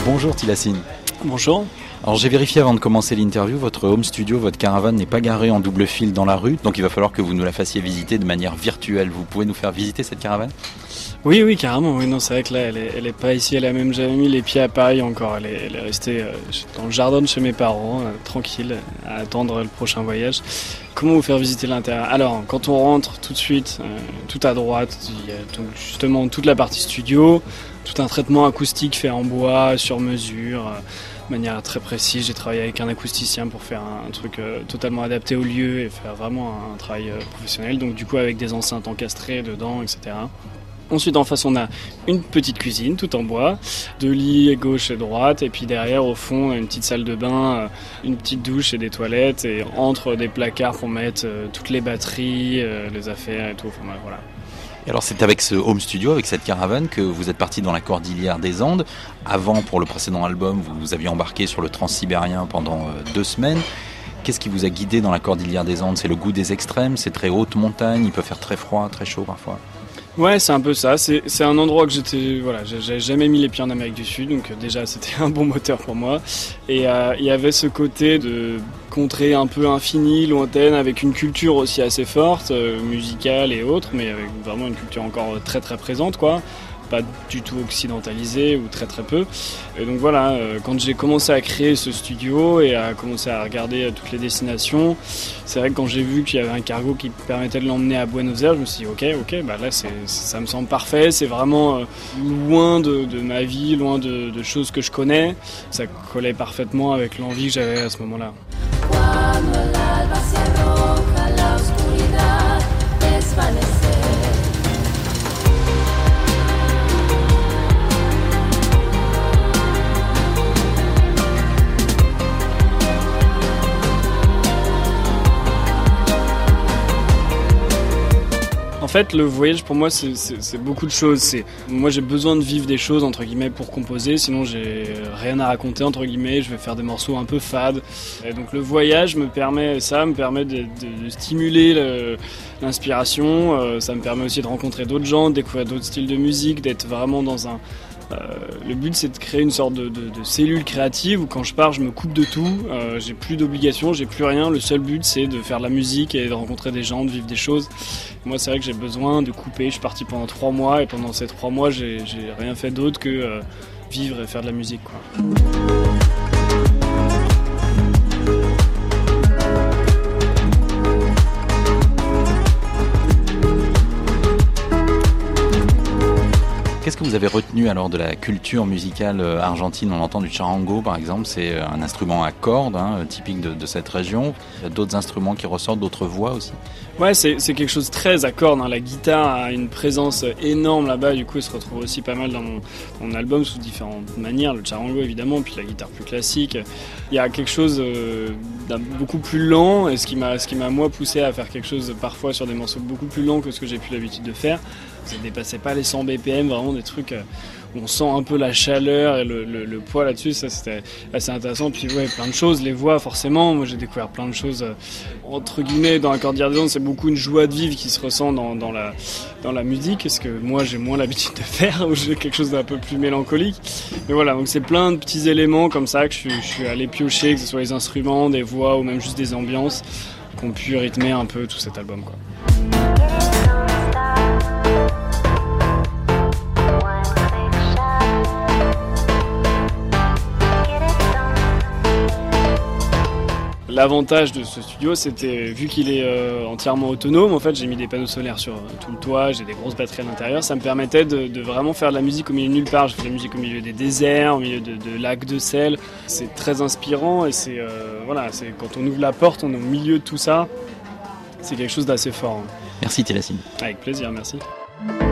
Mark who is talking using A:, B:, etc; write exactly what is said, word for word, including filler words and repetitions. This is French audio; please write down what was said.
A: Bonjour Tilassine.
B: Bonjour.
A: Alors j'ai vérifié avant de commencer l'interview, votre home studio, votre caravane n'est pas garée en double fil dans la rue, donc il va falloir que vous nous la fassiez visiter de manière virtuelle. Vous pouvez nous faire visiter cette caravane ?
B: Oui, oui, carrément. Oui, non, c'est vrai que là, elle est, elle est pas ici, elle a même jamais mis les pieds à Paris encore. Elle est, elle est restée euh, dans le jardin de chez mes parents, euh, tranquille, à attendre le prochain voyage. Comment vous faire visiter l'intérieur ? Alors, quand on rentre tout de suite, euh, tout à droite, il y a donc justement toute la partie studio, tout un traitement acoustique fait en bois, sur mesure, euh, de manière très précise. J'ai travaillé avec un acousticien pour faire un, un truc euh, totalement adapté au lieu et faire vraiment un, un travail euh, professionnel. Donc du coup avec des enceintes encastrées dedans, et cetera. Ensuite en face on a une petite cuisine tout en bois, deux lits gauche et droite, et puis derrière au fond une petite salle de bain, une petite douche et des toilettes, et entre des placards pour mettre euh, toutes les batteries, euh, les affaires et tout. Enfin voilà.
A: Et alors c'est avec ce home studio, avec cette caravane que vous êtes parti dans la Cordillère des Andes. Avant, pour le précédent album, vous vous aviez embarqué sur le Transsibérien pendant euh, deux semaines. Qu'est-ce qui vous a guidé dans la Cordillère des Andes ? C'est le goût des extrêmes, c'est très haute montagne, il peut faire très froid, très chaud parfois.
B: Ouais, c'est un peu ça. C'est, c'est un endroit que j'étais, voilà, j'avais jamais mis les pieds en Amérique du Sud, donc déjà c'était un bon moteur pour moi. Et euh, il y avait ce côté de contrée un peu infinie, lointaine, avec une culture aussi assez forte, euh, musicale et autres, mais avec vraiment une culture encore très très présente, quoi. Pas du tout occidentalisé ou très très peu. Et donc voilà, euh, quand j'ai commencé à créer ce studio et à commencer à regarder euh, toutes les destinations, c'est vrai que quand j'ai vu qu'il y avait un cargo qui permettait de l'emmener à Buenos Aires, je me suis dit ok, ok, bah là c'est, ça me semble parfait, c'est vraiment euh, loin de, de ma vie, loin de, de choses que je connais. Ça collait parfaitement avec l'envie que j'avais à ce moment-là. En fait, le voyage pour moi, c'est, c'est, c'est beaucoup de choses. C'est, moi, j'ai besoin de vivre des choses entre guillemets pour composer. Sinon, j'ai rien à raconter entre guillemets. Je vais faire des morceaux un peu fades. Et donc, le voyage me permet ça, me permet de, de, de stimuler le, l'inspiration. Euh, ça me permet aussi de rencontrer d'autres gens, de découvrir d'autres styles de musique, d'être vraiment dans un. Euh, le but c'est de créer une sorte de, de, de cellule créative où quand je pars je me coupe de tout, euh, j'ai plus d'obligations, j'ai plus rien, le seul but c'est de faire de la musique et de rencontrer des gens, de vivre des choses. Moi c'est vrai que j'ai besoin de couper, je suis parti pendant trois mois et pendant ces trois mois j'ai, j'ai rien fait d'autre que euh, vivre et faire de la musique, quoi.
A: Qu'est-ce que vous avez retenu alors de la culture musicale argentine ? On entend du charango par exemple, c'est un instrument à cordes, hein, typique de, de cette région. Il y a d'autres instruments qui ressortent, d'autres voix aussi.
B: Ouais, c'est, c'est quelque chose de très à cordes, hein. La guitare a une présence énorme là-bas, du coup elle se retrouve aussi pas mal dans mon, mon album sous différentes manières, le charango évidemment, puis la guitare plus classique. Il y a quelque chose euh, d'un beaucoup plus lent, et ce qui m'a, ce qui m'a moi poussé à faire quelque chose parfois sur des morceaux beaucoup plus lents que ce que j'ai plus l'habitude de faire. Ça dépassait pas les cent B P M, vraiment des trucs où on sent un peu la chaleur et le, le, le poids là-dessus, ça c'était assez intéressant. Puis ouais, plein de choses, les voix forcément, moi j'ai découvert plein de choses, euh, entre guillemets, dans la Cordillère des Andes, c'est beaucoup une joie de vivre qui se ressent dans, dans, la, dans la musique, parce que moi j'ai moins l'habitude de faire, où j'ai quelque chose d'un peu plus mélancolique. Mais voilà, donc c'est plein de petits éléments comme ça que je suis, je suis allé piocher, que ce soit les instruments, des voix ou même juste des ambiances, qui ont pu rythmer un peu tout cet album, quoi. L'avantage de ce studio, c'était, vu qu'il est euh, entièrement autonome, en fait, j'ai mis des panneaux solaires sur euh, tout le toit, j'ai des grosses batteries à l'intérieur, ça me permettait de, de vraiment faire de la musique au milieu de nulle part. Je fais de la musique au milieu des déserts, au milieu de, de lacs de sel. C'est très inspirant et c'est, euh, voilà, c'est, quand on ouvre la porte, on est au milieu de tout ça. C'est quelque chose d'assez fort, hein.
A: Merci Tilassine.
B: Avec plaisir, merci.